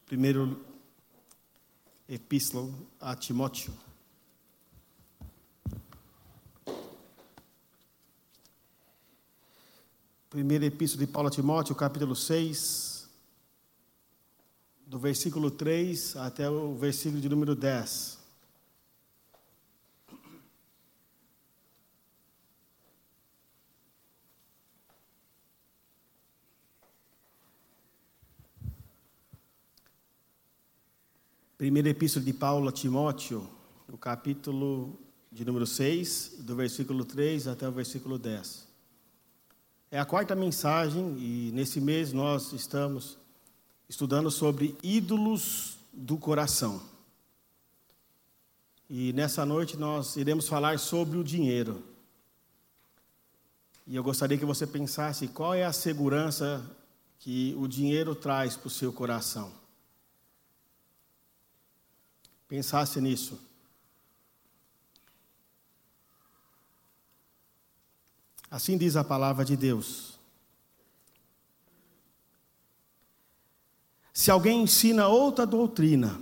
Primeiro epístola a Timóteo. Primeira epístola de Paulo a Timóteo, capítulo 6, do versículo 3 até o versículo de número 10. Primeira epístola de Paulo a Timóteo, o capítulo de número 6, do versículo 3 até o versículo 10. É a quarta mensagem e nesse mês nós estamos estudando sobre ídolos do coração. E nessa noite nós iremos falar sobre o dinheiro. E eu gostaria que você pensasse qual é a segurança que o dinheiro traz para o seu coração. Pensasse nisso. Assim diz a palavra de Deus. Se alguém ensina outra doutrina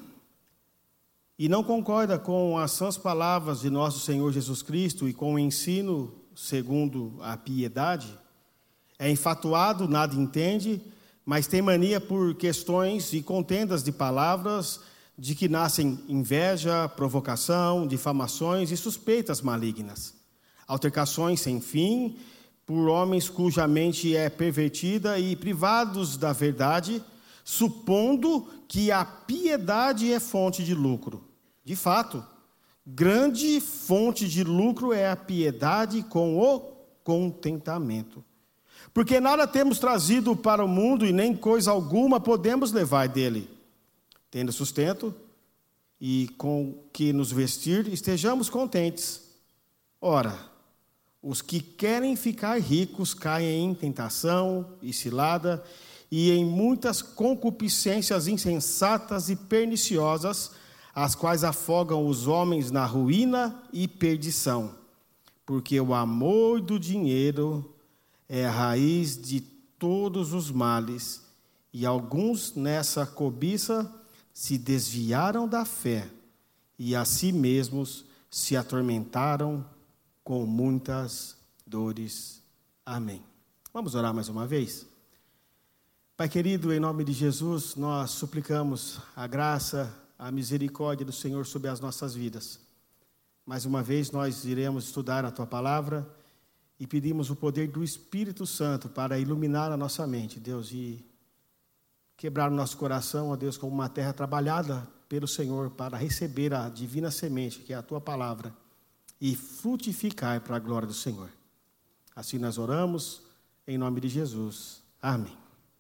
e não concorda com as sãs palavras de nosso Senhor Jesus Cristo e com o ensino segundo a piedade, é enfatuado, nada entende, mas tem mania por questões e contendas de palavras, de que nascem inveja, provocação, difamações e suspeitas malignas. Altercações sem fim, por homens cuja mente é pervertida e privados da verdade, supondo que a piedade é fonte de lucro. De fato, grande fonte de lucro é a piedade com o contentamento. Porque nada temos trazido para o mundo e nem coisa alguma podemos levar dele. Tendo sustento e com que nos vestir, estejamos contentes. Ora, os que querem ficar ricos caem em tentação e cilada e em muitas concupiscências insensatas e perniciosas, as quais afogam os homens na ruína e perdição. Porque o amor do dinheiro é a raiz de todos os males, e alguns nessa cobiça se desviaram da fé e a si mesmos se atormentaram com muitas dores. Amém. Vamos orar mais uma vez? Pai querido, em nome de Jesus, nós suplicamos a graça, a misericórdia do Senhor sobre as nossas vidas. Mais uma vez nós iremos estudar a Tua Palavra e pedimos o poder do Espírito Santo para iluminar a nossa mente, Deus, e quebrar o nosso coração, ó Deus, como uma terra trabalhada pelo Senhor para receber a divina semente, que é a Tua Palavra, e frutificar para a glória do Senhor. Assim nós oramos, em nome de Jesus. Amém.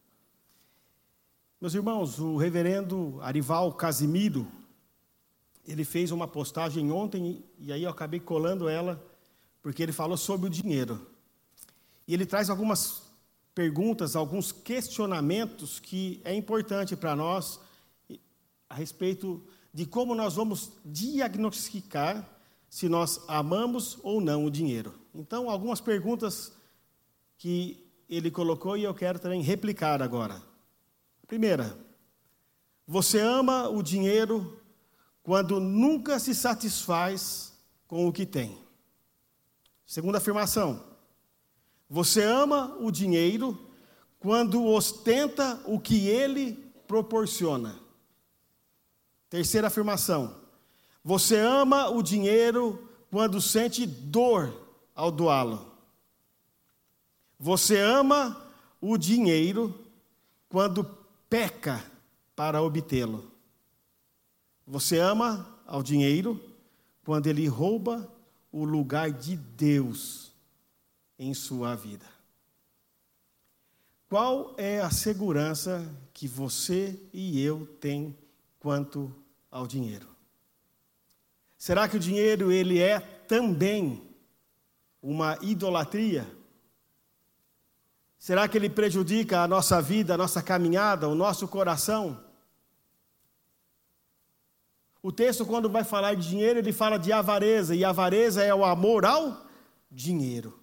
Meus irmãos, o reverendo Arival Casimiro, ele fez uma postagem ontem, e aí eu acabei colando ela, porque ele falou sobre o dinheiro. E ele traz algumas perguntas, alguns questionamentos que é importante para nós a respeito de como nós vamos diagnosticar se nós amamos ou não o dinheiro. Então, algumas perguntas que ele colocou e eu quero também replicar agora. Primeira, você ama o dinheiro quando nunca se satisfaz com o que tem? Segunda afirmação, você ama o dinheiro quando ostenta o que ele proporciona? Terceira afirmação, você ama o dinheiro quando sente dor ao doá-lo? Você ama o dinheiro quando peca para obtê-lo? Você ama ao dinheiro quando ele rouba o lugar de Deus em sua vida? Qual é a segurança que você e eu tem quanto ao dinheiro? Será que o dinheiro ele é também uma idolatria? Será que ele prejudica a nossa vida, a nossa caminhada, o nosso coração? O texto, quando vai falar de dinheiro, ele fala de avareza, e avareza é o amor ao dinheiro.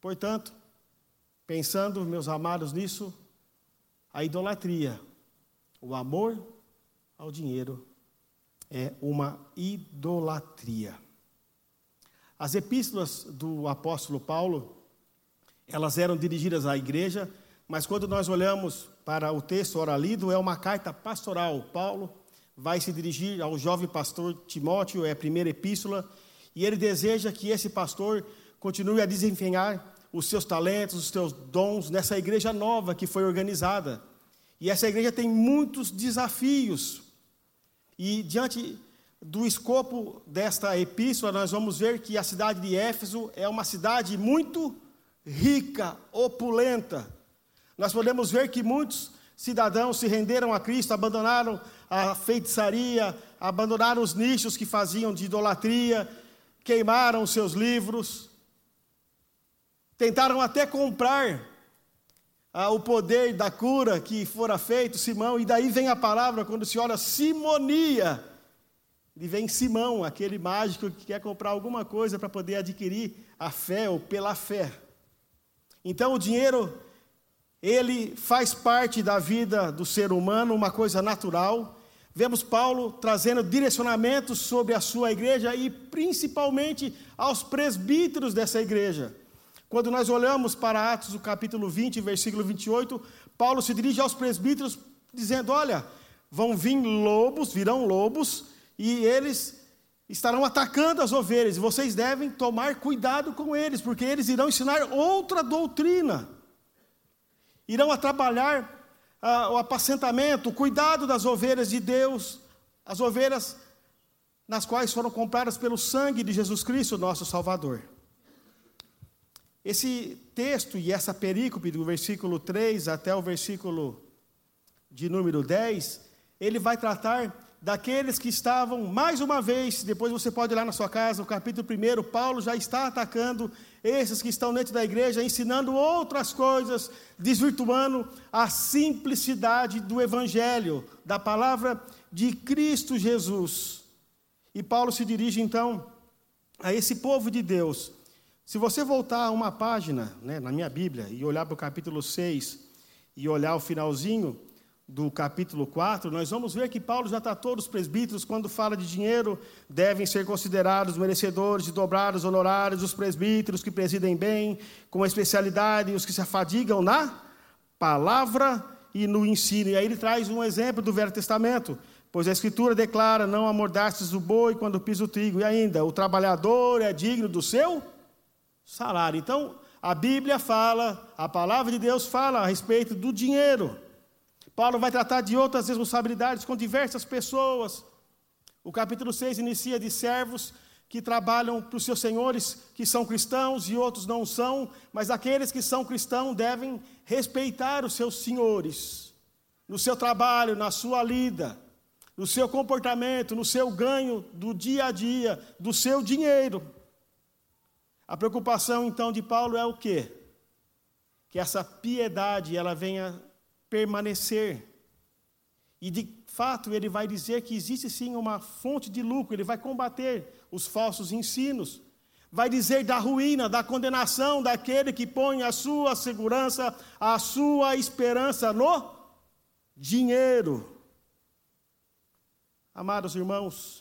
Portanto, pensando, meus amados, nisso, a idolatria O amor ao dinheiro é uma idolatria. As epístolas do apóstolo Paulo, elas eram dirigidas à igreja, mas quando nós olhamos para o texto ora lido, é uma carta pastoral. Paulo vai se dirigir ao jovem pastor Timóteo, é a primeira epístola, e ele deseja que esse pastor continue a desempenhar os seus talentos, os seus dons nessa igreja nova que foi organizada. E essa igreja tem muitos desafios. E diante do escopo desta epístola, nós vamos ver que a cidade de Éfeso é uma cidade muito rica, opulenta. Nós podemos ver que muitos cidadãos se renderam a Cristo, abandonaram a feitiçaria, abandonaram os nichos que faziam de idolatria, queimaram os seus livros, tentaram até comprar o poder da cura que fora feito, Simão, e daí vem a palavra, quando se olha simonia, e vem Simão, aquele mágico que quer comprar alguma coisa para poder adquirir a fé ou pela fé. Então o dinheiro, ele faz parte da vida do ser humano, uma coisa natural. Vemos Paulo trazendo direcionamentos sobre a sua igreja e principalmente aos presbíteros dessa igreja. Quando nós olhamos para Atos, o capítulo 20, versículo 28, Paulo se dirige aos presbíteros dizendo, olha, virão lobos, e eles estarão atacando as ovelhas, e vocês devem tomar cuidado com eles, porque eles irão ensinar outra doutrina, irão atrapalhar o apacentamento, o cuidado das ovelhas de Deus, as ovelhas nas quais foram compradas pelo sangue de Jesus Cristo, nosso Salvador. Esse texto e essa perícope do versículo 3 até o versículo de número 10, ele vai tratar daqueles que estavam, mais uma vez, depois você pode ir lá na sua casa, o capítulo 1, Paulo já está atacando esses que estão dentro da igreja, ensinando outras coisas, desvirtuando a simplicidade do evangelho, da palavra de Cristo Jesus. E Paulo se dirige então a esse povo de Deus. Se você voltar uma página, na minha Bíblia, e olhar para o capítulo 6, e olhar o finalzinho do capítulo 4, nós vamos ver que Paulo já tratou dos presbíteros, quando fala de dinheiro, devem ser considerados merecedores de dobrar os honorários dos presbíteros que presidem bem, com especialidade, os que se afadigam na palavra e no ensino. E aí ele traz um exemplo do Velho Testamento, pois a Escritura declara, não amordastes o boi quando pisa o trigo, e ainda, o trabalhador é digno do seu salário. Então, a Bíblia fala, a palavra de Deus fala a respeito do dinheiro. Paulo vai tratar de outras responsabilidades com diversas pessoas. O capítulo 6 inicia de servos que trabalham para os seus senhores, que são cristãos e outros não são, mas aqueles que são cristãos devem respeitar os seus senhores, no seu trabalho, na sua lida, no seu comportamento, no seu ganho do dia a dia, do seu dinheiro. A preocupação então de Paulo é o quê? Que essa piedade ela venha permanecer. E de fato ele vai dizer que existe sim uma fonte de lucro, ele vai combater os falsos ensinos, vai dizer da ruína, da condenação daquele que põe a sua segurança, a sua esperança no dinheiro. Amados irmãos,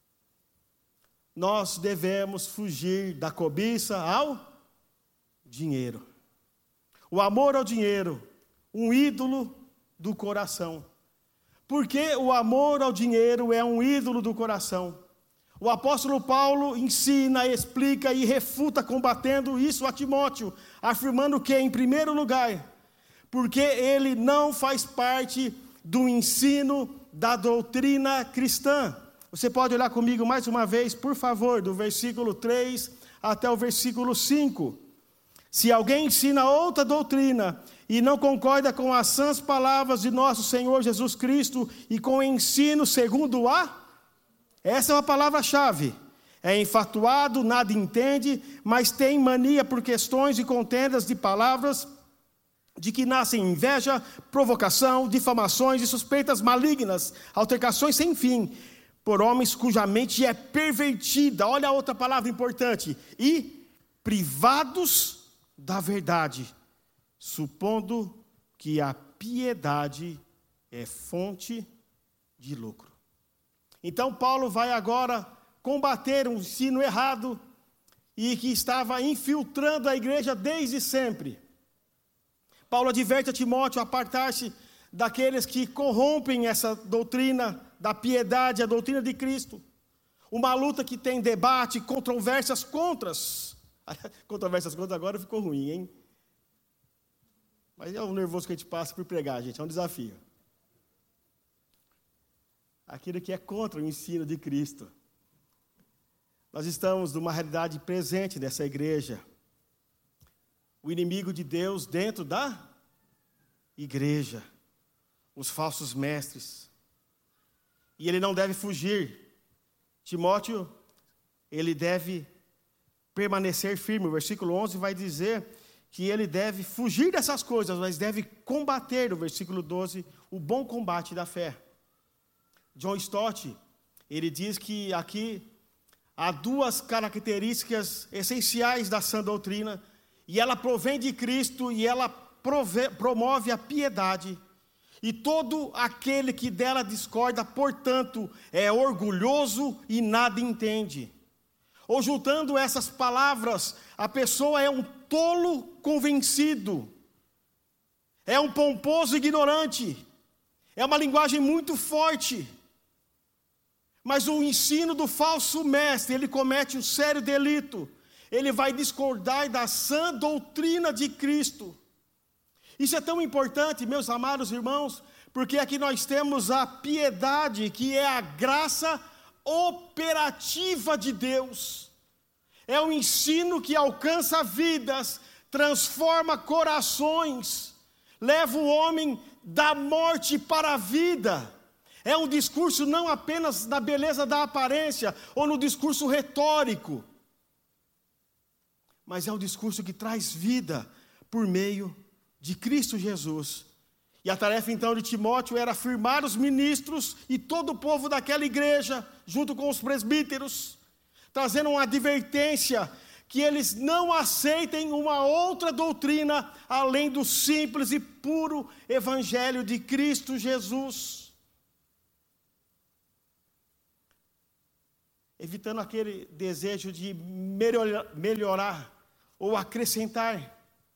nós devemos fugir da cobiça ao dinheiro. O amor ao dinheiro, um ídolo do coração. Por que o amor ao dinheiro é um ídolo do coração? O apóstolo Paulo ensina, explica e refuta combatendo isso a Timóteo, afirmando que, em primeiro lugar, porque ele não faz parte do ensino da doutrina cristã. Você pode olhar comigo mais uma vez, por favor, do versículo 3 até o versículo 5. Se alguém ensina outra doutrina e não concorda com as sãs palavras de nosso Senhor Jesus Cristo e com o ensino segundo essa é uma palavra-chave. É enfatuado, nada entende, mas tem mania por questões e contendas de palavras, de que nascem inveja, provocação, difamações e suspeitas malignas, altercações sem fim, por homens cuja mente é pervertida. Olha a outra palavra importante. E privados da verdade, supondo que a piedade é fonte de lucro. Então Paulo vai agora combater um ensino errado e que estava infiltrando a igreja desde sempre. Paulo adverte a Timóteo a apartar-se daqueles que corrompem essa doutrina da piedade, a doutrina de Cristo. Uma luta que tem debate, controvérsias contras. Controvérsias contras agora ficou ruim, hein? Mas é o nervoso que a gente passa por pregar, gente, é um desafio. Aquilo que é contra o ensino de Cristo. Nós estamos numa realidade presente nessa igreja. O inimigo de Deus dentro da igreja. Os falsos mestres. E ele não deve fugir. Timóteo, ele deve permanecer firme. O versículo 11 vai dizer que ele deve fugir dessas coisas, mas deve combater, no versículo 12, o bom combate da fé. John Stott, ele diz que aqui há duas características essenciais da sã doutrina, e ela provém de Cristo, e ela promove a piedade, e todo aquele que dela discorda, portanto, é orgulhoso e nada entende. Ou juntando essas palavras, a pessoa é um tolo convencido, é um pomposo ignorante, é uma linguagem muito forte. Mas o ensino do falso mestre, ele comete um sério delito. Ele vai discordar da sã doutrina de Cristo. Isso é tão importante, meus amados irmãos, porque aqui nós temos a piedade, que é a graça operativa de Deus. É um ensino que alcança vidas, transforma corações, leva o homem da morte para a vida. É um discurso não apenas na beleza da aparência, ou no discurso retórico, mas é um discurso que traz vida por meio de Cristo Jesus. E a tarefa então de Timóteo era afirmar os ministros e todo o povo daquela igreja, junto com os presbíteros, trazendo uma advertência que eles não aceitem uma outra doutrina além do simples e puro evangelho de Cristo Jesus. Evitando aquele desejo de melhorar ou acrescentar.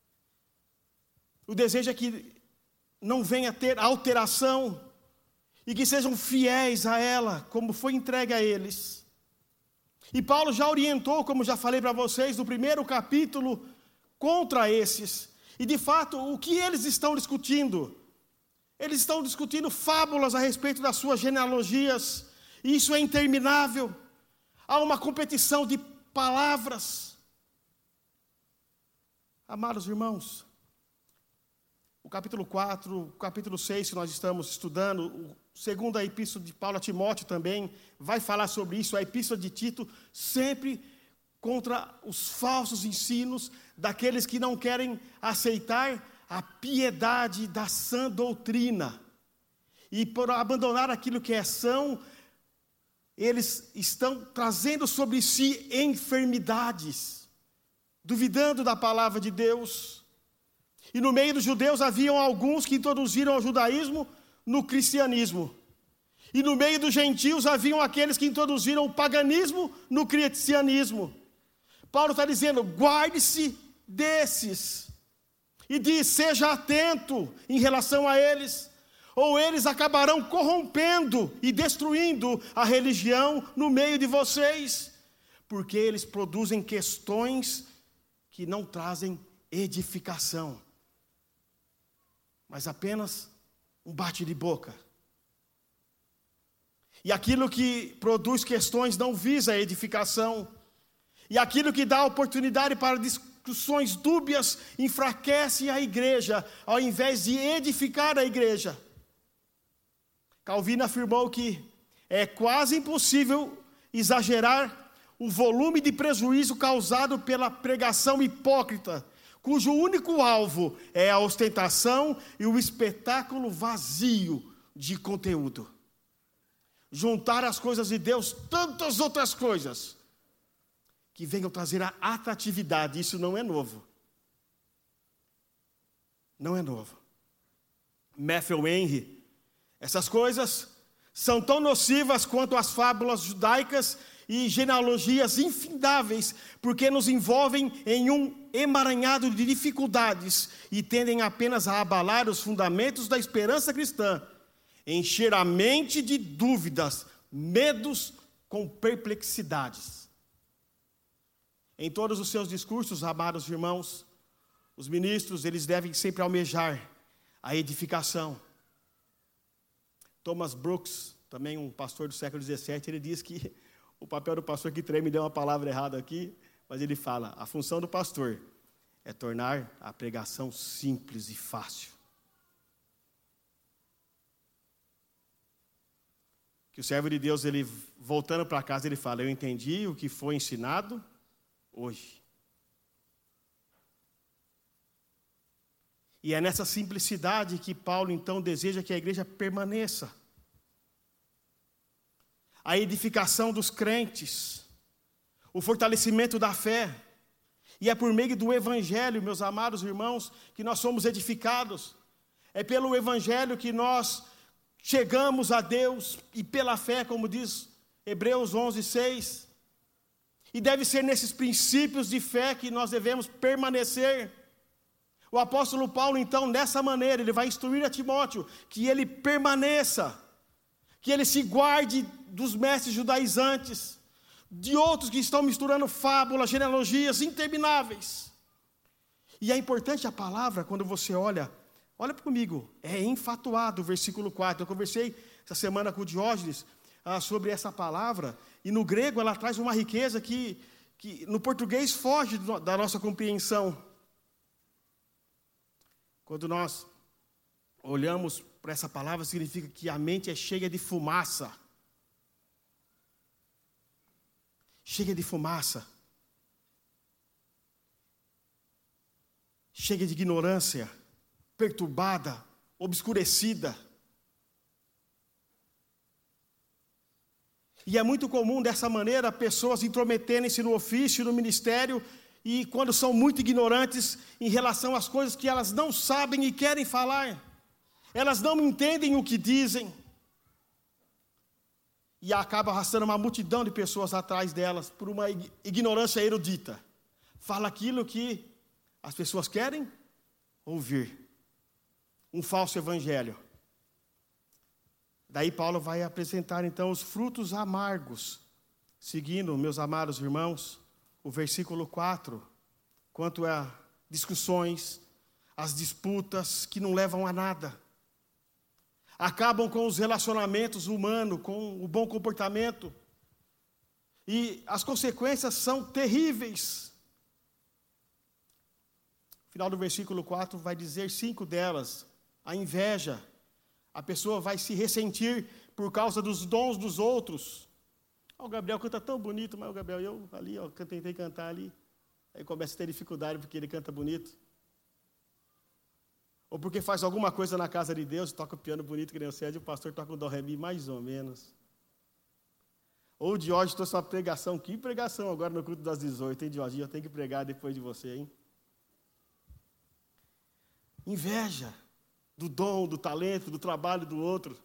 O desejo é que não venha a ter alteração e que sejam fiéis a ela, como foi entregue a eles. E Paulo já orientou, como já falei para vocês, no primeiro capítulo, contra esses. E de fato, o que eles estão discutindo? Eles estão discutindo fábulas a respeito das suas genealogias. E isso é interminável. Há uma competição de palavras. Amados irmãos, o capítulo 4, o capítulo 6 que nós estamos estudando, segundo a epístola de Paulo a Timóteo também, vai falar sobre isso. A epístola de Tito, sempre contra os falsos ensinos daqueles que não querem aceitar a piedade da sã doutrina. E por abandonar aquilo que é são, eles estão trazendo sobre si enfermidades, duvidando da palavra de Deus. E no meio dos judeus haviam alguns que introduziram o judaísmo no cristianismo. E no meio dos gentios haviam aqueles que introduziram o paganismo no cristianismo. Paulo está dizendo, guarde-se desses. E diz, seja atento em relação a eles, ou eles acabarão corrompendo e destruindo a religião no meio de vocês, porque eles produzem questões que não trazem edificação, mas apenas um bate de boca. E aquilo que produz questões não visa a edificação, e aquilo que dá oportunidade para discussões dúbias enfraquece a igreja, ao invés de edificar a igreja. Calvino afirmou que é quase impossível exagerar o volume de prejuízo causado pela pregação hipócrita, cujo único alvo é a ostentação e o espetáculo vazio de conteúdo. Juntar as coisas de Deus, tantas outras coisas, que venham trazer a atratividade, isso não é novo. Não é novo. Matthew Henry, Essas coisas são tão nocivas quanto as fábulas judaicas e genealogias infindáveis, porque nos envolvem em um emaranhado de dificuldades e tendem apenas a abalar os fundamentos da esperança cristã, encher a mente de dúvidas, medos com perplexidades. Em todos os seus discursos, amados irmãos, os ministros, eles devem sempre almejar a edificação. Thomas Brooks, também um pastor do século XVII, ele diz que o papel do pastor, que me deu uma palavra errada aqui, mas ele fala, a função do pastor é tornar a pregação simples e fácil. Que o servo de Deus, ele voltando para casa, ele fala, eu entendi o que foi ensinado hoje. E é nessa simplicidade que Paulo, então, deseja que a igreja permaneça. A edificação dos crentes, o fortalecimento da fé. E é por meio do Evangelho, meus amados irmãos, que nós somos edificados. É pelo Evangelho que nós chegamos a Deus, e pela fé, como diz Hebreus 11:6. E deve ser nesses princípios de fé que nós devemos permanecer. O apóstolo Paulo, então, dessa maneira, ele vai instruir a Timóteo que ele permaneça, que ele se guarde dos mestres judaizantes, de outros que estão misturando fábulas, genealogias intermináveis. E é importante a palavra, quando você olha comigo, é enfatuado, o versículo 4. Eu conversei essa semana com o Diógenes sobre essa palavra, e no grego ela traz uma riqueza que no português foge da nossa compreensão. Quando nós olhamos para essa palavra, significa que a mente é cheia de fumaça. Cheia de fumaça. Cheia de ignorância, perturbada, obscurecida. E é muito comum dessa maneira pessoas intrometerem-se no ofício, no ministério, e quando são muito ignorantes em relação às coisas que elas não sabem e querem falar, elas não entendem o que dizem, e acaba arrastando uma multidão de pessoas atrás delas, por uma ignorância erudita. Fala aquilo que as pessoas querem ouvir, um falso evangelho. Daí Paulo vai apresentar então os frutos amargos, seguindo, meus amados irmãos, o versículo 4, quanto a discussões, as disputas que não levam a nada, acabam com os relacionamentos humanos, com o bom comportamento, e as consequências são terríveis. O final do versículo 4 vai dizer 5 delas: a inveja, a pessoa vai se ressentir por causa dos dons dos outros. O Gabriel canta tão bonito, mas o Gabriel, eu ali, tentei cantar ali. Aí começa a ter dificuldade porque ele canta bonito. Ou porque faz alguma coisa na casa de Deus, toca o piano bonito que nem o Sérgio, o pastor toca o dó ré mi mais ou menos. Ou o Diógenes trouxe uma pregação, que pregação agora no culto das 18, hein, Diógenes? Eu tenho que pregar depois de você, hein? Inveja do dom, do talento, do trabalho do outro.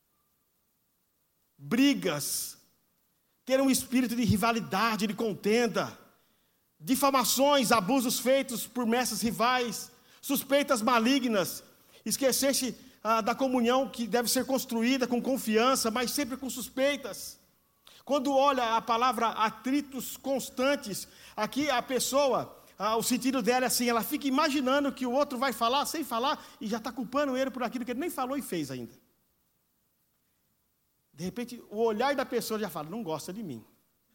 Brigas. Ter um espírito de rivalidade, de contenda, difamações, abusos feitos por mestres rivais, suspeitas malignas, esquecer-se da comunhão que deve ser construída com confiança, mas sempre com suspeitas. Quando olha a palavra atritos constantes, aqui a pessoa, o sentido dela é assim, ela fica imaginando que o outro vai falar sem falar e já está culpando ele por aquilo que ele nem falou e fez ainda. De repente, o olhar da pessoa já fala, não gosta de mim.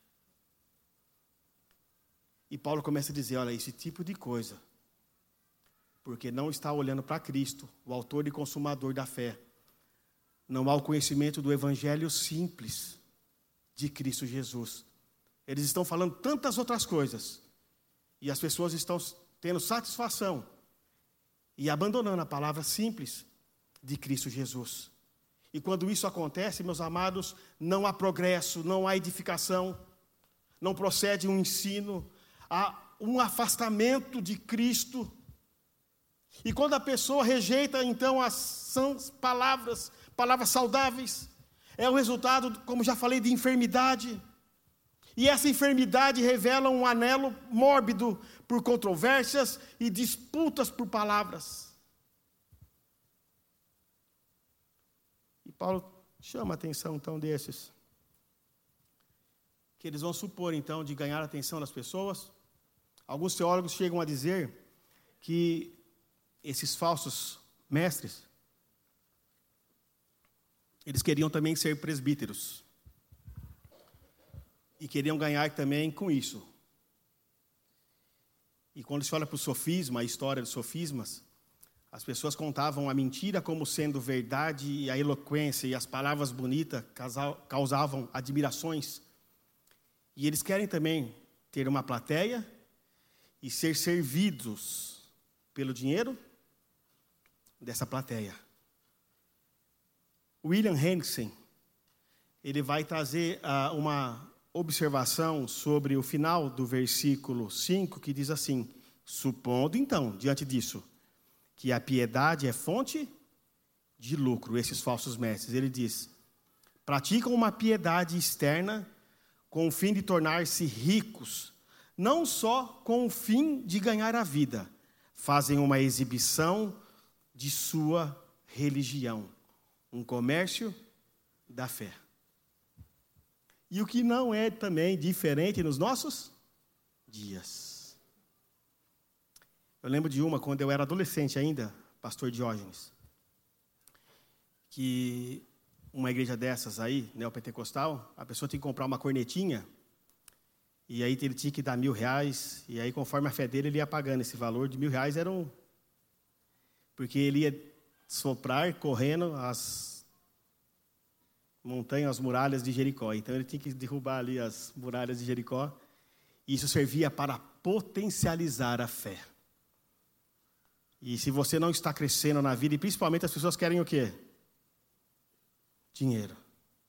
E Paulo começa a dizer, olha, esse tipo de coisa, porque não está olhando para Cristo, o autor e consumador da fé. Não há o conhecimento do evangelho simples de Cristo Jesus. Eles estão falando tantas outras coisas, e as pessoas estão tendo satisfação e abandonando a palavra simples de Cristo Jesus. E quando isso acontece, meus amados, não há progresso, não há edificação, não procede um ensino, há um afastamento de Cristo. E quando a pessoa rejeita, então, as sãs palavras palavras saudáveis. É o resultado, como já falei, de enfermidade. E essa enfermidade revela um anelo mórbido por controvérsias e disputas por palavras. E Paulo chama a atenção, então, desses. Que eles vão supor, então, de ganhar a atenção das pessoas. Alguns teólogos chegam a dizer que esses falsos mestres, eles queriam também ser presbíteros. E queriam ganhar também com isso. E quando se olha para o sofisma, a história dos sofismas, as pessoas contavam a mentira como sendo verdade, e a eloquência e as palavras bonitas causavam admirações. E eles querem também ter uma plateia e ser servidos pelo dinheiro dessa plateia. William Hendrickson, ele vai trazer uma observação sobre o final do versículo 5, que diz assim: supondo então, diante disso, que a piedade é fonte de lucro, esses falsos mestres, ele diz: praticam uma piedade externa com o fim de tornar-se ricos, não só com o fim de ganhar a vida, fazem uma exibição de sua religião, um comércio da fé. E o que não é também diferente nos nossos dias. Eu lembro de uma, quando eu era adolescente ainda, pastor Diógenes, que uma igreja dessas aí, neopentecostal, a pessoa tinha que comprar uma cornetinha, e aí ele tinha que dar R$1.000, e aí conforme a fé dele, ele ia pagando esse valor de R$1.000, era um... Porque ele ia soprar correndo as montanhas, as muralhas de Jericó. Então ele tinha que derrubar ali as muralhas de Jericó. E isso servia para potencializar a fé. E se você não está crescendo na vida, e principalmente as pessoas querem o quê? Dinheiro.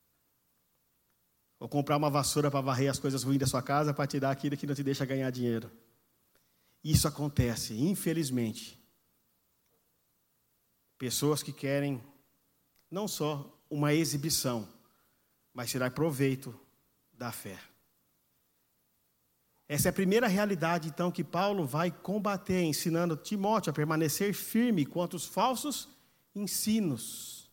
Ou comprar uma vassoura para varrer as coisas ruins da sua casa, para te dar aquilo que não te deixa ganhar dinheiro. Isso acontece, infelizmente. Pessoas que querem não só uma exibição, mas tirar proveito da fé. Essa é a primeira realidade, então, que Paulo vai combater, ensinando Timóteo a permanecer firme quanto aos falsos ensinos,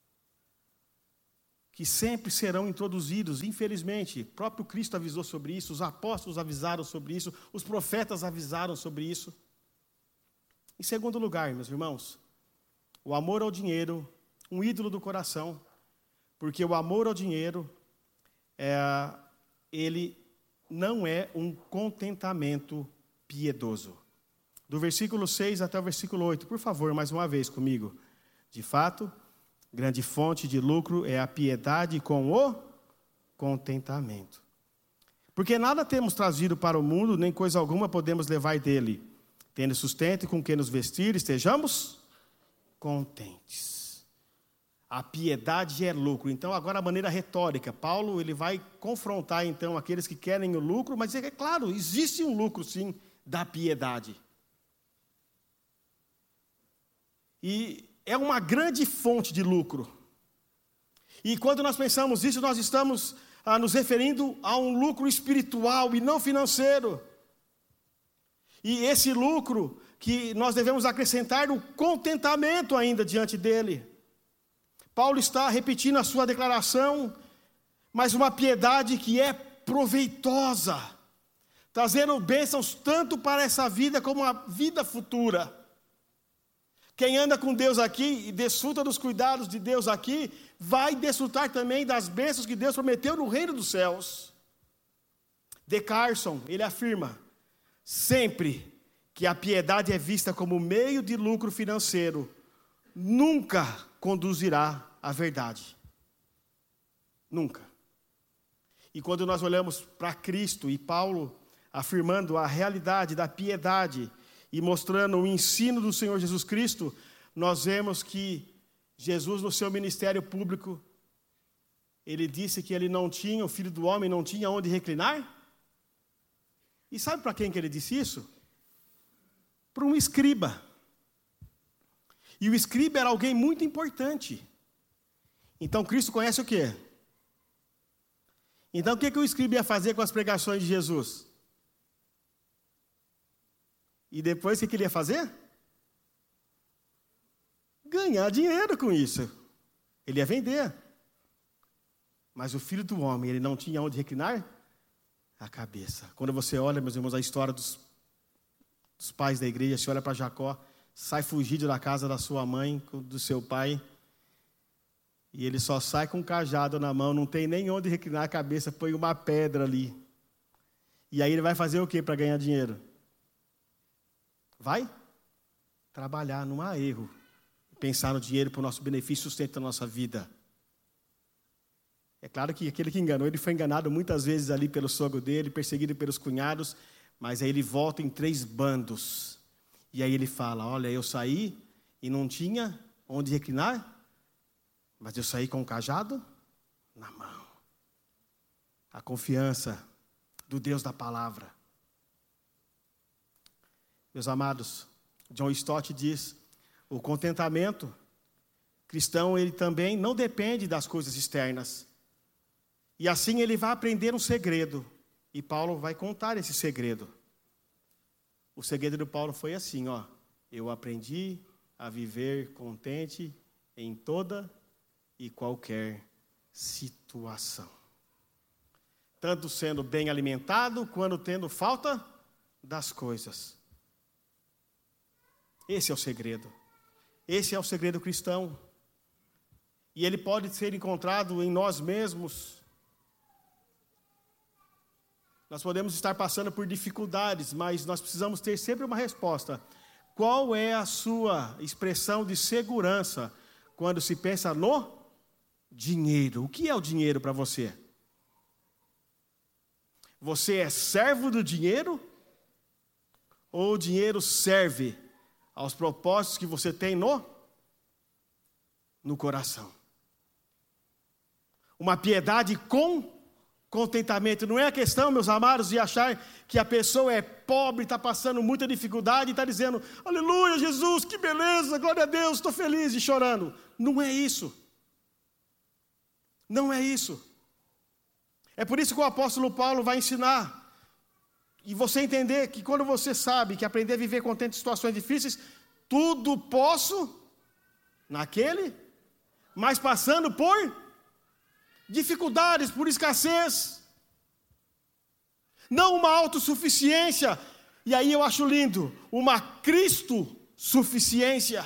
que sempre serão introduzidos, infelizmente. O próprio Cristo avisou sobre isso, os apóstolos avisaram sobre isso, os profetas avisaram sobre isso. Em segundo lugar, meus irmãos, o amor ao dinheiro, um ídolo do coração, porque o amor ao dinheiro, ele não é um contentamento piedoso. Do versículo 6 até o versículo 8, por favor, mais uma vez comigo. De fato, grande fonte de lucro é a piedade com o contentamento. Porque nada temos trazido para o mundo, nem coisa alguma podemos levar dele. Tendo sustento e com que nos vestir, estejamos contentes. A piedade é lucro. Então, agora a maneira retórica. Paulo, ele vai confrontar, então, aqueles que querem o lucro, mas é claro, existe um lucro, sim, da piedade. E é uma grande fonte de lucro. E quando nós pensamos isso, nós estamos nos referindo a um lucro espiritual e não financeiro. E esse lucro que nós devemos acrescentar o contentamento ainda diante dele. Paulo está repetindo a sua declaração, mas uma piedade que é proveitosa, trazendo bênçãos tanto para essa vida como a vida futura. Quem anda com Deus aqui e desfruta dos cuidados de Deus aqui, vai desfrutar também das bênçãos que Deus prometeu no reino dos céus. De Carson, ele afirma, sempre que a piedade é vista como meio de lucro financeiro, nunca conduzirá à verdade. Nunca. E quando nós olhamos para Cristo e Paulo afirmando a realidade da piedade e mostrando o ensino do Senhor Jesus Cristo, nós vemos que Jesus, no seu ministério público, ele disse que ele não tinha, o Filho do Homem não tinha onde reclinar. E sabe para quem que ele disse isso? Para um escriba. E o escriba era alguém muito importante. Então Cristo conhece o quê? Então o que o escriba ia fazer com as pregações de Jesus? E depois o que ele ia fazer? Ganhar dinheiro com isso. Ele ia vender. Mas o Filho do Homem, ele não tinha onde reclinar a cabeça. Quando você olha, meus irmãos, a história dos pais da igreja, você olha para Jacó, sai fugido da casa da sua mãe, do seu pai, e ele só sai com um cajado na mão, não tem nem onde reclinar a cabeça, põe uma pedra ali. E aí ele vai fazer o que para ganhar dinheiro? Vai trabalhar, não há erro. Pensar no dinheiro para o nosso benefício, sustento da nossa vida. É claro que aquele que enganou, ele foi enganado muitas vezes ali pelo sogro dele, perseguido pelos cunhados, mas aí ele volta em 3 bandos. E aí ele fala, olha, eu saí e não tinha onde reclinar, mas eu saí com o cajado na mão. A confiança do Deus da palavra. Meus amados, John Stott diz, o contentamento cristão, ele também não depende das coisas externas. E assim ele vai aprender um segredo. E Paulo vai contar esse segredo. O segredo do Paulo foi assim, ó. Eu aprendi a viver contente em toda e qualquer situação. Tanto sendo bem alimentado, quanto tendo falta das coisas. Esse é o segredo. Esse é o segredo cristão. E ele pode ser encontrado em nós mesmos. Nós podemos estar passando por dificuldades, mas nós precisamos ter sempre uma resposta. Qual é a sua expressão de segurança quando se pensa no dinheiro? O que é o dinheiro para você? Você é servo do dinheiro? Ou o dinheiro serve aos propósitos que você tem no coração? Uma piedade com contentamento. Não é a questão, meus amados, de achar que a pessoa é pobre, está passando muita dificuldade e está dizendo, aleluia, Jesus, que beleza, glória a Deus, estou feliz e chorando. Não é isso. Não é isso. É por isso que o apóstolo Paulo vai ensinar. E você entender que quando você sabe que aprender a viver contente em situações difíceis, tudo posso naquele, mas passando por dificuldades, por escassez. Não uma autossuficiência. E aí eu acho lindo, uma Cristo-suficiência.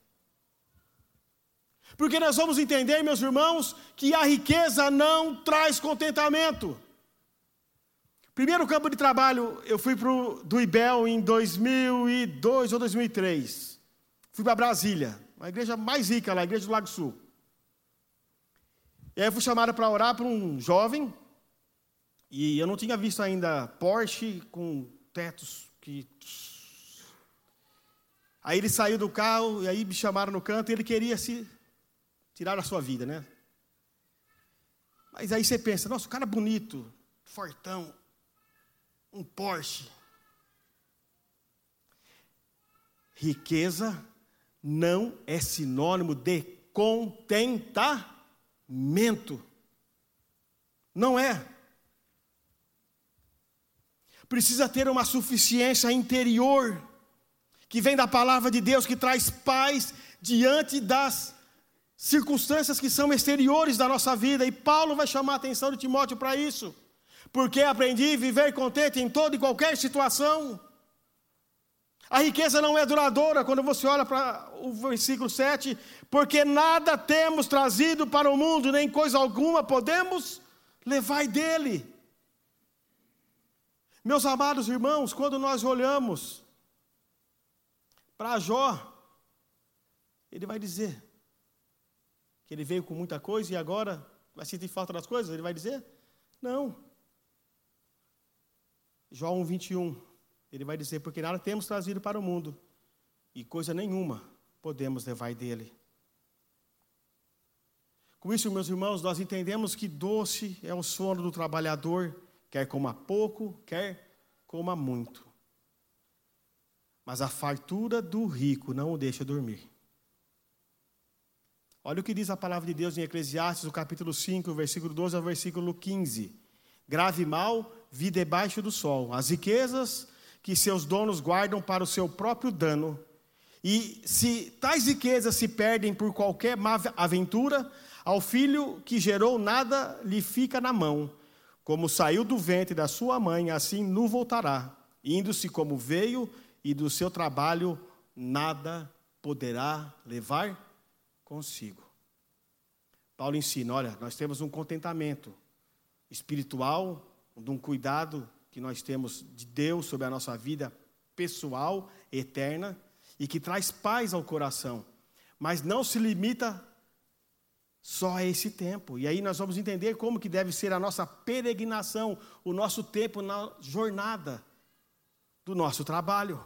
Porque nós vamos entender, meus irmãos, que a riqueza não traz contentamento. Primeiro campo de trabalho, eu fui do IBEL em 2002 ou 2003. Fui para Brasília, a igreja mais rica lá, a igreja do Lago Sul. E aí eu fui chamado para orar por um jovem, e eu não tinha visto ainda Porsche com tetos que... Aí ele saiu do carro, e aí me chamaram no canto, e ele queria se tirar a sua vida, né? Mas aí você pensa, nossa, o cara bonito, fortão, um Porsche. Riqueza não é sinônimo de contentamento. Não é. Precisa ter uma suficiência interior, que vem da palavra de Deus, que traz paz diante das circunstâncias que são exteriores da nossa vida. E Paulo vai chamar a atenção de Timóteo para isso. Porque aprendi a viver contente em toda e qualquer situação. A riqueza não é duradoura, quando você olha para o versículo 7, porque nada temos trazido para o mundo, nem coisa alguma podemos levar dele. Meus amados irmãos, quando nós olhamos para Jó, ele vai dizer que ele veio com muita coisa e agora vai sentir falta das coisas? Ele vai dizer? Não. Jó 1:21. Ele vai dizer, porque nada temos trazido para o mundo, e coisa nenhuma podemos levar dele. Com isso, meus irmãos, nós entendemos que doce é o sono do trabalhador, quer coma pouco, quer coma muito. Mas a fartura do rico não o deixa dormir. Olha o que diz a palavra de Deus em Eclesiastes, no capítulo 5, versículo 12 ao versículo 15. Grave mal vi debaixo do sol, as riquezas que seus donos guardam para o seu próprio dano. E se tais riquezas se perdem por qualquer má aventura, ao filho que gerou nada lhe fica na mão. Como saiu do ventre da sua mãe, assim nu voltará, indo-se como veio, e do seu trabalho nada poderá levar consigo. Paulo ensina, olha, nós temos um contentamento espiritual, de um cuidado que nós temos de Deus sobre a nossa vida pessoal, eterna, e que traz paz ao coração, mas não se limita só a esse tempo. E aí nós vamos entender como que deve ser a nossa peregrinação, o nosso tempo na jornada do nosso trabalho.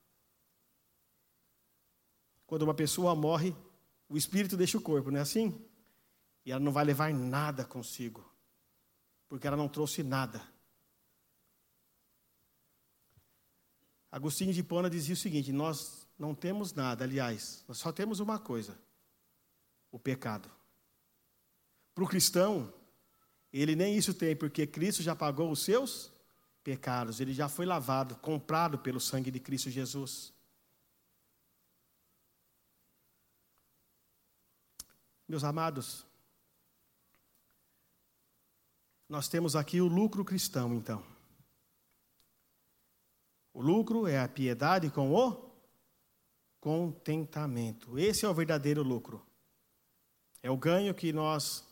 Quando uma pessoa morre, o espírito deixa o corpo, não é assim? E ela não vai levar nada consigo, porque ela não trouxe nada. Agostinho de Hipona dizia o seguinte: nós não temos nada, aliás, nós só temos uma coisa: o pecado. Para o cristão, ele nem isso tem, porque Cristo já pagou os seus pecados, ele já foi lavado, comprado pelo sangue de Cristo Jesus. Meus amados, nós temos aqui o lucro cristão, então. O lucro é a piedade com o contentamento. Esse é o verdadeiro lucro. É o ganho que nós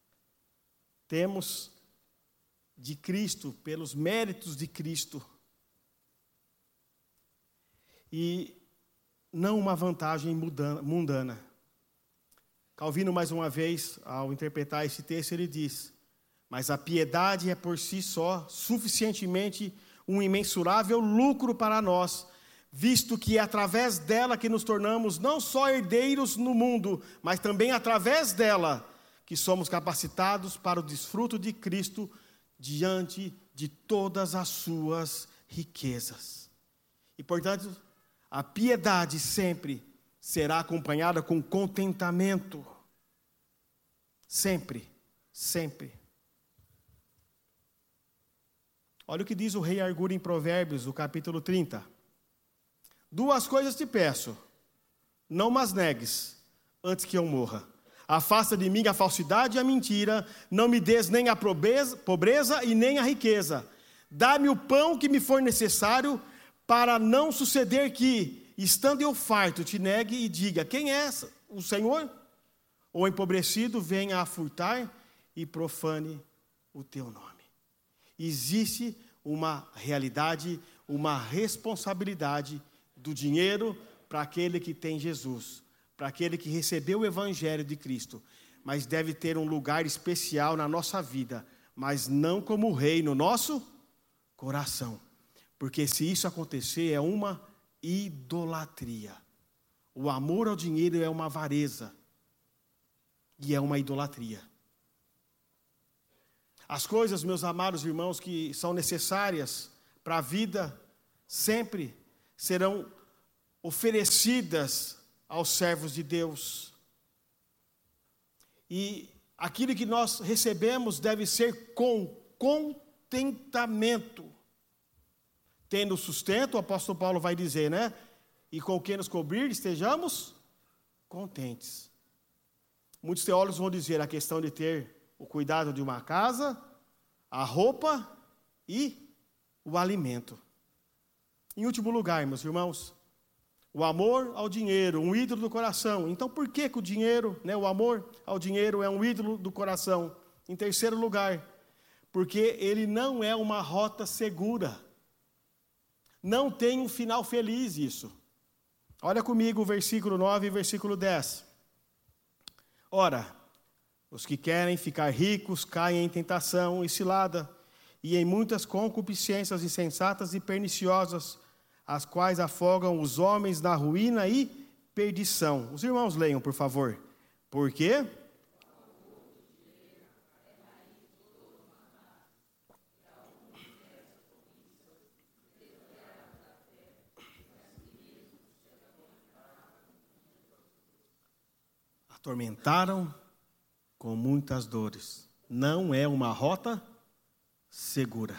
temos de Cristo, pelos méritos de Cristo. E não uma vantagem mundana. Calvino, mais uma vez, ao interpretar esse texto, ele diz: mas a piedade é por si só suficientemente um imensurável lucro para nós, visto que é através dela que nos tornamos não só herdeiros no mundo, mas também através dela que somos capacitados para o desfruto de Cristo diante de todas as suas riquezas. E, portanto, a piedade sempre será acompanhada com contentamento. Sempre, sempre. Olha o que diz o rei Argura em Provérbios, no capítulo 30. 2 coisas te peço, não mas negues, antes que eu morra. Afasta de mim a falsidade e a mentira, não me des nem a pobreza e nem a riqueza. Dá-me o pão que me for necessário, para não suceder que, estando eu farto, te negue e diga: quem é o Senhor? Ou empobrecido venha a furtar e profane o teu nome. Existe uma realidade, uma responsabilidade do dinheiro para aquele que tem Jesus, para aquele que recebeu o Evangelho de Cristo, mas deve ter um lugar especial na nossa vida, mas não como rei no nosso coração, porque se isso acontecer é uma idolatria. O amor ao dinheiro é uma avareza e é uma idolatria. As coisas, meus amados irmãos, que são necessárias para a vida, sempre serão oferecidas aos servos de Deus. E aquilo que nós recebemos deve ser com contentamento. Tendo sustento, o apóstolo Paulo vai dizer, né? E com quem nos cobrir, estejamos contentes. Muitos teólogos vão dizer a questão de ter o cuidado de uma casa, a roupa e o alimento. Em último lugar, meus irmãos, o amor ao dinheiro, um ídolo do coração. Então, por que o dinheiro, o amor ao dinheiro é um ídolo do coração? Em terceiro lugar, porque ele não é uma rota segura. Não tem um final feliz isso. Olha comigo o versículo 9 e versículo 10. Ora, os que querem ficar ricos caem em tentação e cilada, e em muitas concupiscências insensatas e perniciosas, as quais afogam os homens na ruína e perdição. Os irmãos leiam, por favor. Por quê? atormentaram com muitas dores. Não é uma rota segura.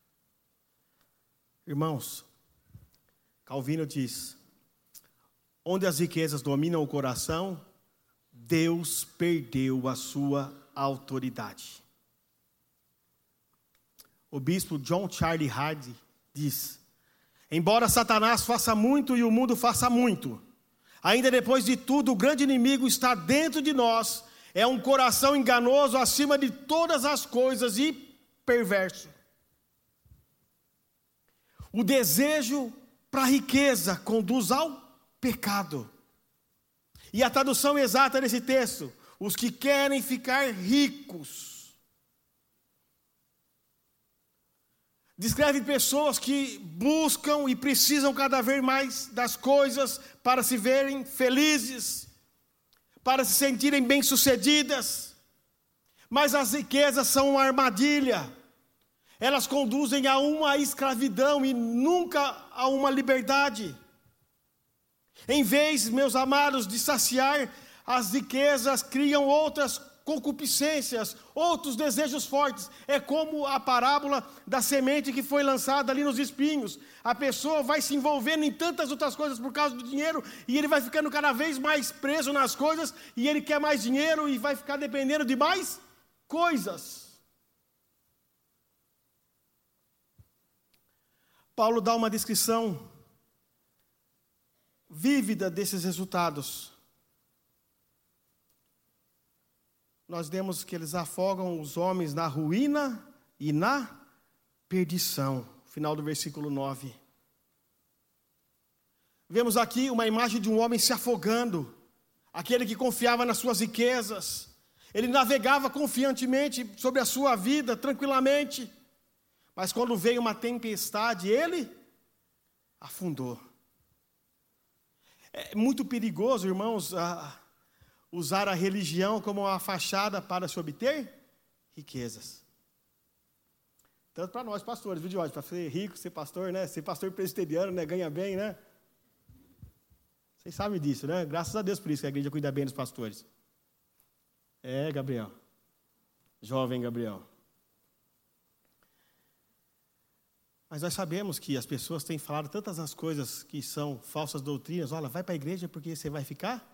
Irmãos, Calvino diz: onde as riquezas dominam o coração, Deus perdeu a sua autoridade. O bispo John Charles Hardy diz: embora Satanás faça muito e o mundo faça muito, ainda depois de tudo, o grande inimigo está dentro de nós. É um coração enganoso acima de todas as coisas e perverso. O desejo para a riqueza conduz ao pecado. E a tradução exata desse texto: os que querem ficar ricos. Descreve pessoas que buscam e precisam cada vez mais das coisas para se verem felizes, para se sentirem bem-sucedidas. Mas as riquezas são uma armadilha. Elas conduzem a uma escravidão e nunca a uma liberdade. Em vez, meus amados, de saciar as riquezas, criam outras concupiscências, outros desejos fortes. É como a parábola da semente que foi lançada ali nos espinhos. A pessoa vai se envolvendo em tantas outras coisas por causa do dinheiro, e ele vai ficando cada vez mais preso nas coisas, e ele quer mais dinheiro e vai ficar dependendo de mais coisas. Paulo dá uma descrição vívida desses resultados. Nós vemos que eles afogam os homens na ruína e na perdição. Final do versículo 9. Vemos aqui uma imagem de um homem se afogando. Aquele que confiava nas suas riquezas. Ele navegava confiantemente sobre a sua vida, tranquilamente. Mas quando veio uma tempestade, ele afundou. É muito perigoso, irmãos, usar a religião como uma fachada para se obter riquezas. Tanto para nós pastores, viu, Jorge? Para ser rico, ser pastor, né? Ser pastor presbiteriano, né? Ganha bem, né? Vocês sabem disso, né? Graças a Deus por isso que a igreja cuida bem dos pastores. É, Gabriel. Jovem Gabriel. Mas nós sabemos que as pessoas têm falado tantas as coisas que são falsas doutrinas. Olha, vai para a igreja porque você vai ficar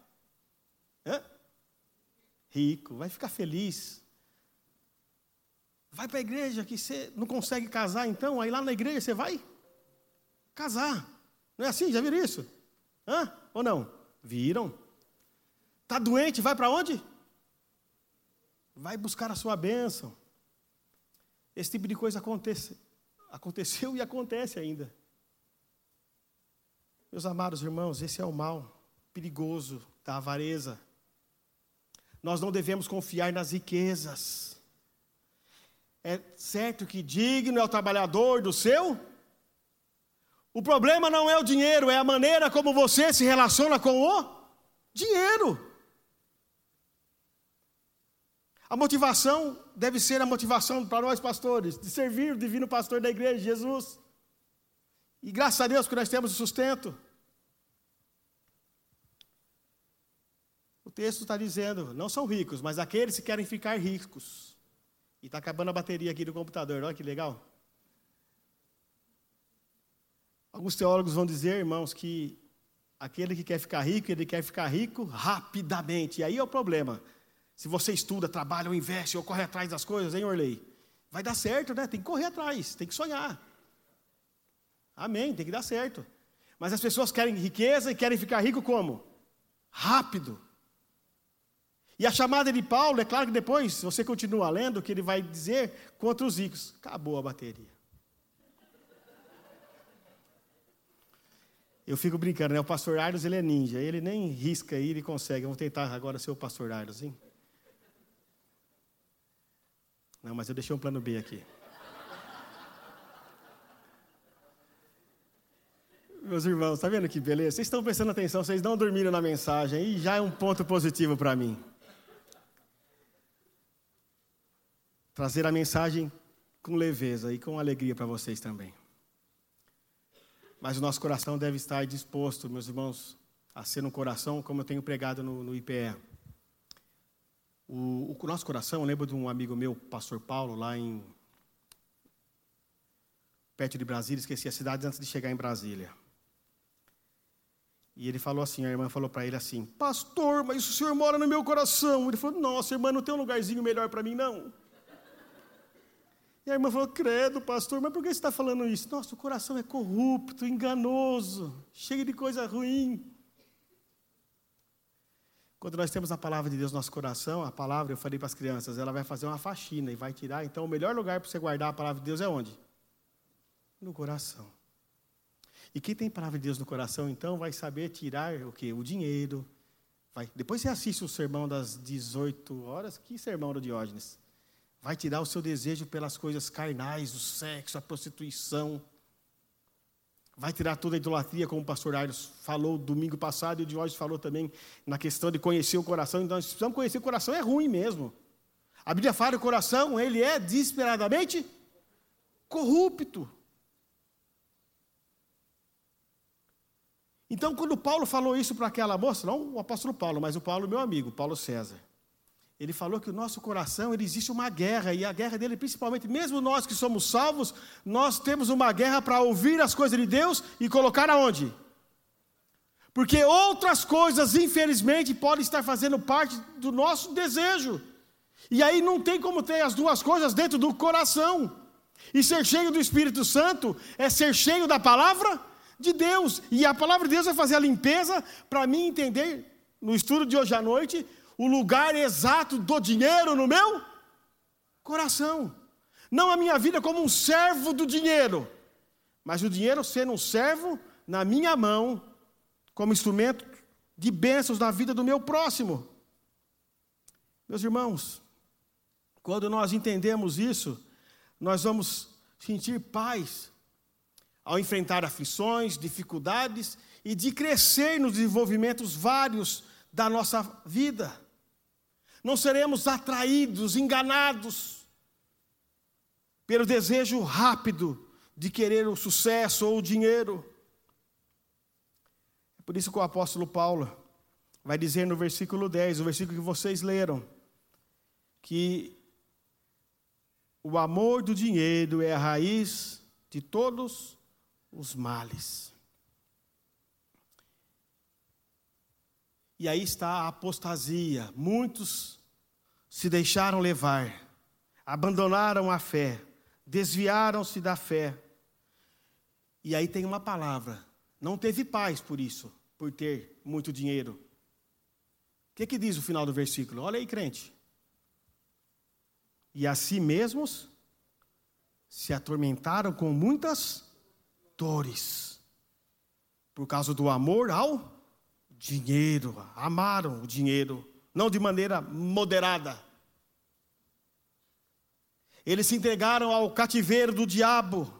rico, vai ficar feliz. Vai para a igreja que você não consegue casar, então, aí lá na igreja você vai casar. Não é assim? Já viram isso? Ou não? Viram? Está doente, vai para onde? Vai buscar a sua bênção. Esse tipo de coisa aconteceu e acontece ainda. Meus amados irmãos, esse é o mal perigoso da avareza. Nós não devemos confiar nas riquezas. É certo que digno é o trabalhador do seu. O problema não é o dinheiro, é a maneira como você se relaciona com o dinheiro. A motivação deve ser a motivação para nós pastores, de servir o divino pastor da igreja, Jesus. E graças a Deus que nós temos o sustento. O texto está dizendo, não são ricos, mas aqueles que querem ficar ricos. E está acabando a bateria aqui do computador, olha que legal. Alguns teólogos vão dizer, irmãos, que aquele que quer ficar rico, ele quer ficar rico rapidamente. E aí é o problema. Se você estuda, trabalha ou investe ou corre atrás das coisas, hein, Orley? Vai dar certo, né? Tem que correr atrás, tem que sonhar. Amém, tem que dar certo. Mas as pessoas querem riqueza e querem ficar rico como? Rápido. E a chamada de Paulo, é claro que depois, se você continua lendo, que ele vai dizer contra os ricos. Acabou a bateria. Eu fico brincando, né? O pastor Arlos, ele é ninja. Ele nem risca aí, ele consegue. Vamos tentar agora ser o pastor Arlos, hein? Não, mas eu deixei um plano B aqui. Meus irmãos, está vendo que beleza? Vocês estão prestando atenção, vocês não dormiram na mensagem, e já é um ponto positivo para mim. Trazer a mensagem com leveza e com alegria para vocês também. Mas o nosso coração deve estar disposto, meus irmãos, a ser um coração como eu tenho pregado no IPE. O nosso coração, eu lembro de um amigo meu, pastor Paulo, lá perto de Brasília, esqueci a cidade antes de chegar em Brasília. E ele falou assim, a irmã falou para ele assim, pastor, mas o senhor mora no meu coração. Ele falou, nossa, irmã, não tem um lugarzinho melhor para mim, não? E a irmã falou, credo, pastor, mas por que você está falando isso? Nossa, o coração é corrupto, enganoso, cheio de coisa ruim. Quando nós temos a palavra de Deus no nosso coração, a palavra, eu falei para as crianças, ela vai fazer uma faxina e vai tirar. Então, o melhor lugar para você guardar a palavra de Deus é onde? No coração. E quem tem a palavra de Deus no coração, então, vai saber tirar o quê? O dinheiro. Depois você assiste o sermão das 18 horas. Que sermão do Diógenes? Vai tirar o seu desejo pelas coisas carnais, o sexo, a prostituição. Vai tirar toda a idolatria, como o pastor Aires falou domingo passado, e o Diógenes falou também na questão de conhecer o coração. Então, nós precisamos conhecer o coração, é ruim mesmo. A Bíblia fala que o coração, ele é desesperadamente corrupto. Então, quando Paulo falou isso para aquela moça, não o apóstolo Paulo, mas o Paulo, meu amigo, Paulo César, ele falou que o nosso coração, ele existe uma guerra, e a guerra dele, principalmente, mesmo nós que somos salvos, nós temos uma guerra para ouvir as coisas de Deus e colocar aonde? Porque outras coisas, infelizmente, podem estar fazendo parte do nosso desejo. E aí não tem como ter as duas coisas dentro do coração. E ser cheio do Espírito Santo é ser cheio da palavra de Deus. E a palavra de Deus vai fazer a limpeza para mim entender, no estudo de hoje à noite, o lugar exato do dinheiro no meu coração. Não a minha vida como um servo do dinheiro, mas o dinheiro sendo um servo na minha mão, como instrumento de bênçãos na vida do meu próximo. Meus irmãos, quando nós entendemos isso, nós vamos sentir paz ao enfrentar aflições, dificuldades e de crescer nos desenvolvimentos vários da nossa vida. Não seremos atraídos, enganados pelo desejo rápido de querer o sucesso ou o dinheiro. É por isso que o apóstolo Paulo vai dizer no versículo 10, o versículo que vocês leram, que o amor do dinheiro é a raiz de todos os males. E aí está a apostasia. Muitos se deixaram levar, abandonaram a fé, desviaram-se da fé. E aí tem uma palavra, não teve paz por isso, por ter muito dinheiro. O que diz o final do versículo? Olha aí, crente. E a si mesmos se atormentaram com muitas dores, por causa do amor ao dinheiro. Amaram o dinheiro, não de maneira moderada. Eles se entregaram ao cativeiro do diabo.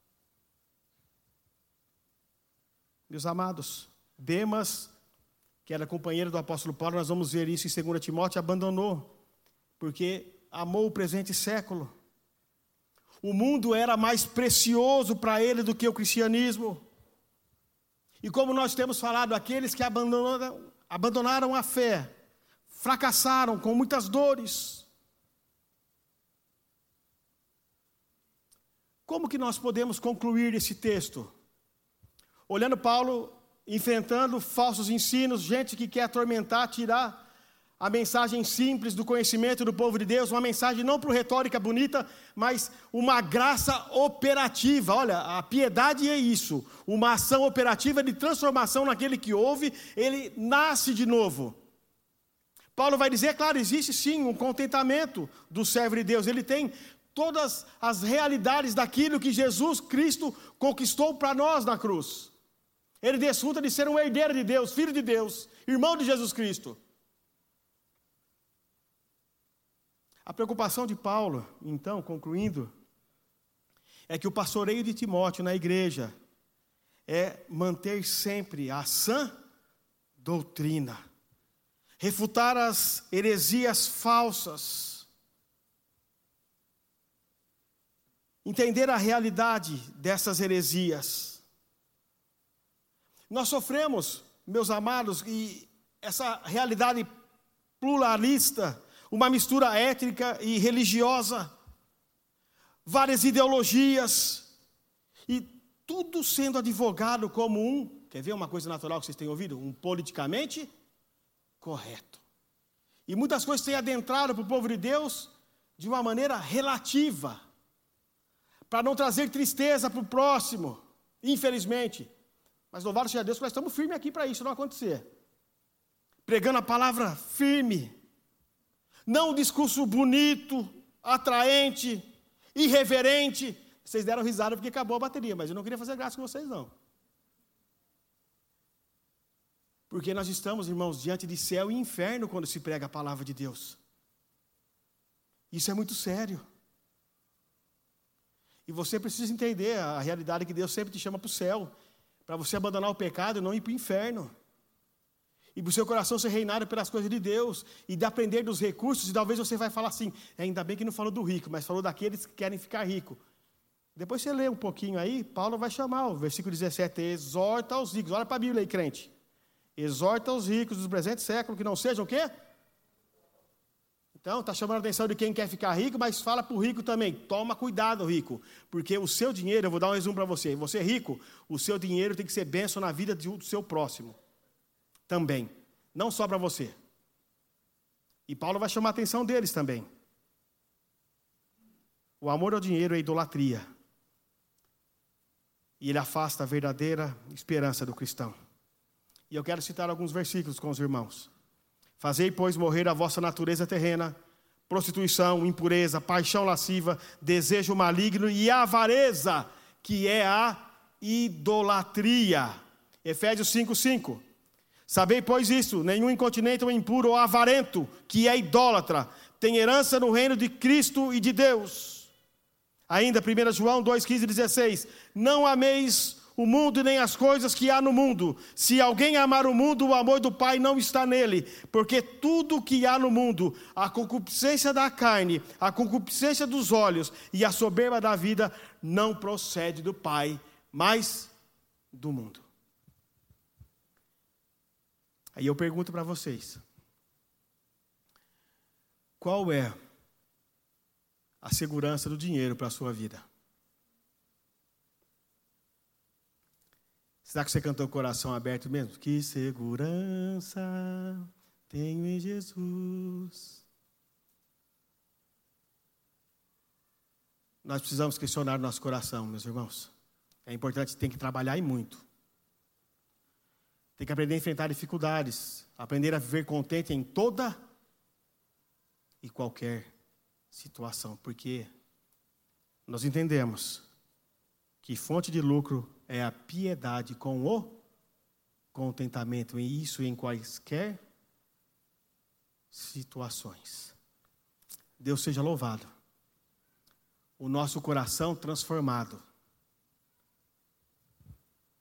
Meus amados, Demas, que era companheiro do apóstolo Paulo, nós vamos ver isso em 2 Timóteo, abandonou, porque amou o presente século. O mundo era mais precioso para ele do que o cristianismo. E como nós temos falado, aqueles que abandonaram a fé, fracassaram com muitas dores. Como que nós podemos concluir esse texto? Olhando Paulo, enfrentando falsos ensinos, gente que quer atormentar, tirar a mensagem simples do conhecimento do povo de Deus, uma mensagem não por retórica bonita, mas uma graça operativa. Olha, a piedade é isso, uma ação operativa de transformação naquele que ouve, ele nasce de novo. Paulo vai dizer, claro, existe sim um contentamento do servo de Deus, ele tem todas as realidades daquilo que Jesus Cristo conquistou para nós na cruz. Ele desfruta de ser um herdeiro de Deus, filho de Deus, irmão de Jesus Cristo. A preocupação de Paulo, então, concluindo, é que o pastoreio de Timóteo na igreja é manter sempre a sã doutrina, refutar as heresias falsas, entender a realidade dessas heresias. Nós sofremos, meus amados, e essa realidade pluralista, uma mistura étnica e religiosa, várias ideologias, e tudo sendo advogado como quer ver uma coisa natural que vocês têm ouvido? Um politicamente correto. E muitas coisas têm adentrado para o povo de Deus de uma maneira relativa, para não trazer tristeza para o próximo, infelizmente. Mas louvado seja Deus que nós estamos firmes aqui para isso não acontecer. Pregando a palavra firme, não um discurso bonito, atraente, irreverente. Vocês deram risada porque acabou a bateria, mas eu não queria fazer graça com vocês não. Porque nós estamos, irmãos, diante de céu e inferno quando se prega a palavra de Deus. Isso é muito sério. E você precisa entender a realidade que Deus sempre te chama para o céu, para você abandonar o pecado e não ir para o inferno. E para o seu coração ser reinado pelas coisas de Deus, e de aprender dos recursos, e talvez você vai falar assim, ainda bem que não falou do rico, mas falou daqueles que querem ficar rico. Depois você lê um pouquinho aí, Paulo vai chamar, o versículo 17, exorta os ricos, olha para a Bíblia aí, crente. Exorta os ricos do presente século, que não sejam o quê? Então, está chamando a atenção de quem quer ficar rico, mas fala para o rico também, toma cuidado, rico, porque o seu dinheiro, eu vou dar um resumo para você, você é rico, o seu dinheiro tem que ser bênção na vida do seu próximo, também, não só para você. E Paulo vai chamar a atenção deles também. O amor ao dinheiro é idolatria, e ele afasta a verdadeira esperança do cristão. E eu quero citar alguns versículos com os irmãos. Fazei, pois, morrer a vossa natureza terrena, prostituição, impureza, paixão lasciva, desejo maligno e avareza, que é a idolatria. Efésios 5:5. Sabei, pois, isso, nenhum incontinente ou impuro ou avarento, que é idólatra, tem herança no reino de Cristo e de Deus. Ainda, 1 João 2:15 e 16. Não ameis o mundo e nem as coisas que há no mundo. Se alguém amar o mundo, o amor do Pai não está nele. Porque tudo que há no mundo, a concupiscência da carne, a concupiscência dos olhos e a soberba da vida, não procede do Pai, mas do mundo. Aí eu pergunto para vocês, qual é a segurança do dinheiro para a sua vida? Será que você cantou com o coração aberto mesmo? Que segurança tenho em Jesus. Nós precisamos questionar o nosso coração, meus irmãos. É importante, tem que trabalhar e muito. Tem que aprender a enfrentar dificuldades, aprender a viver contente em toda e qualquer situação, porque nós entendemos que fonte de lucro é a piedade com o contentamento, e isso em quaisquer situações. Deus seja louvado. O nosso coração transformado